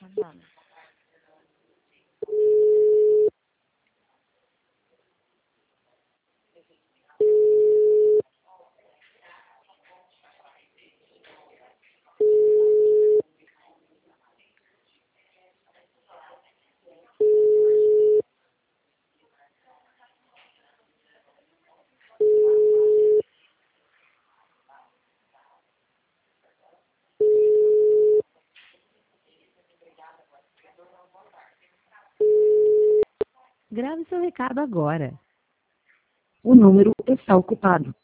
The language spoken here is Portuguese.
Nada. Grave seu recado agora. O número está ocupado.